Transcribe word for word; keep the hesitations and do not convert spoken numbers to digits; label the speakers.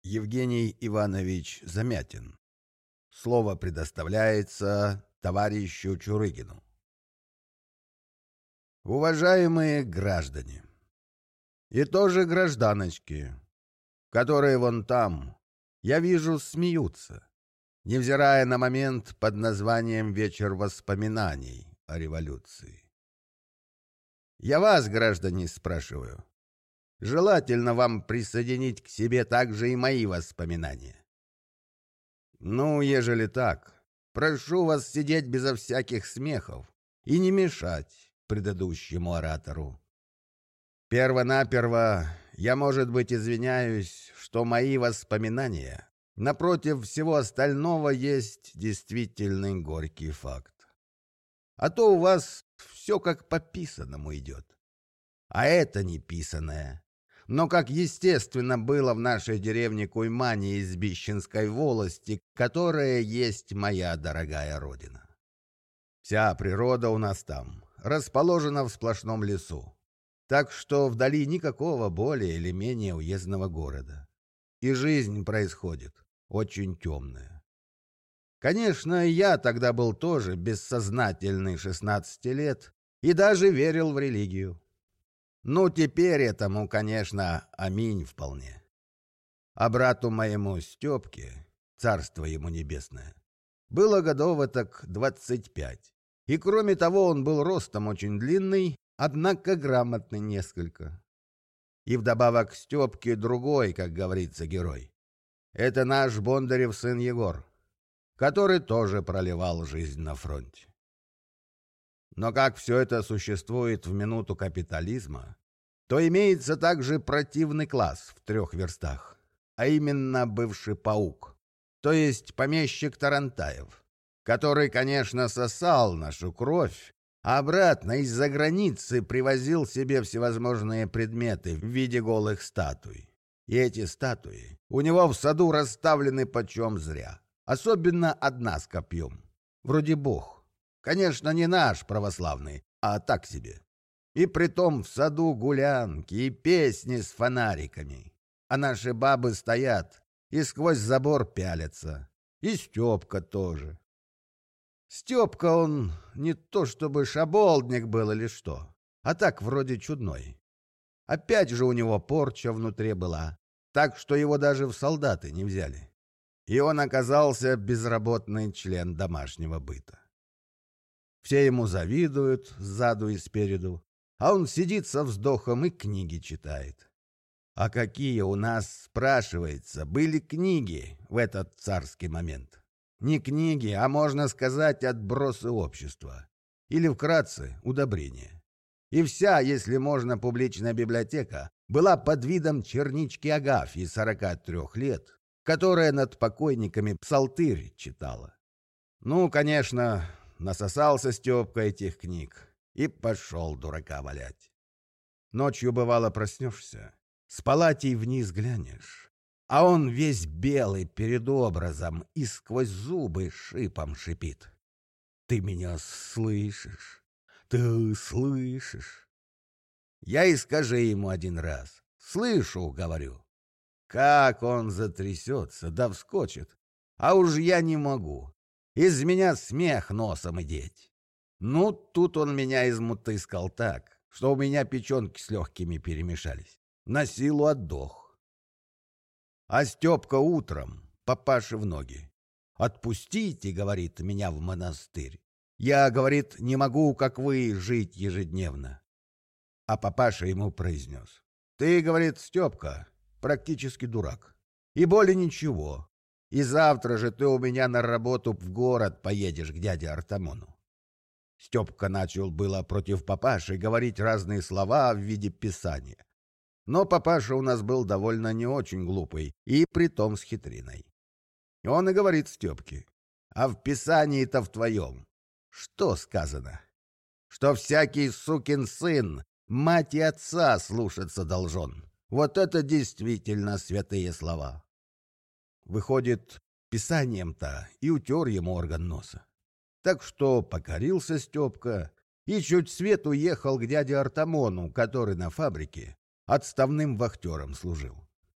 Speaker 1: Евгений Иванович Замятин. Слово предоставляется товарищу Чурыгину. Уважаемые граждане, и тоже гражданочки, которые вон там, я вижу, смеются, невзирая на момент под названием «Вечер воспоминаний о революции». Я вас, граждане, спрашиваю, желательно вам присоединить к себе также и мои воспоминания? Ну, ежели так, прошу вас сидеть безо всяких смехов и не мешать предыдущему оратору. Первонаперво я, может быть, извиняюсь, что мои воспоминания, напротив всего остального, есть действительный горький факт. А то у вас все как по писанному идет. А это не писаное. Но как естественно было в нашей деревне Куймане из Бищенской волости, которая есть моя дорогая родина. Вся природа у нас там расположена в сплошном лесу, так что вдали никакого более или менее уездного города. И жизнь происходит очень темная. Конечно, я тогда был тоже бессознательный шестнадцати лет и даже верил в религию. Ну, теперь этому, конечно, аминь вполне. А брату моему Степке, царство ему небесное, было годов так двадцать пять. И кроме того, он был ростом очень длинный, однако грамотный несколько. И вдобавок к Степке другой, как говорится, герой. Это наш Бондарев сын Егор, который тоже проливал жизнь на фронте. Но как все это существует в минуту капитализма, то имеется также противный класс в трех верстах, а именно бывший паук, то есть помещик Тарантаев, который, конечно, сосал нашу кровь, а обратно из-за границы привозил себе всевозможные предметы в виде голых статуй. И эти статуи у него в саду расставлены почем зря, особенно одна с копьем, вроде бог. Конечно, не наш православный, а так себе. И притом в саду гулянки и песни с фонариками. А наши бабы стоят и сквозь забор пялятся. И Степка тоже. Степка он не то чтобы шаболдник был или что, а так вроде чудной. Опять же у него порча внутри была, так что его даже в солдаты не взяли. И он оказался безработный член домашнего быта. Все ему завидуют сзаду и спереду, а он сидит со вздохом и книги читает. А какие у нас, спрашивается, были книги в этот царский момент? Не книги, а, можно сказать, отбросы общества. Или, вкратце, удобрения. И вся, если можно, публичная библиотека была под видом чернички Агафьи сорока трех лет, которая над покойниками псалтырь читала. Ну, конечно, насосался Степка этих книг и пошел дурака валять. Ночью, бывало, проснешься, с палатей вниз глянешь, а он весь белый перед образом и сквозь зубы шипом шипит. «Ты меня слышишь? Ты слышишь?» Я и скажи ему один раз. «Слышу», — говорю. Как он затрясется, да вскочит. А уж я не могу. Из меня смех носом идеть. Ну, тут он меня измутыскал так, что у меня печенки с легкими перемешались. На силу отдох. А Степка утром, папаше в ноги. «Отпустите, — говорит, — меня в монастырь. Я, — говорит, — не могу, как вы, жить ежедневно». А папаша ему произнес: «Ты, — говорит, — Степка, практически дурак. И более ничего. И завтра же ты у меня на работу в город поедешь к дяде Артамону». Степка начал было против папаши говорить разные слова в виде писания. Но папаша у нас был довольно не очень глупый и притом с хитриной. Он и говорит Степке: «А в писании-то в твоем что сказано? Что всякий сукин сын мать и отца слушаться должен. Вот это действительно святые слова». Выходит, писанием-то и утер ему орган носа. Так что покорился Степка и чуть свет уехал к дяде Артамону, который на фабрике отставным вахтером служил.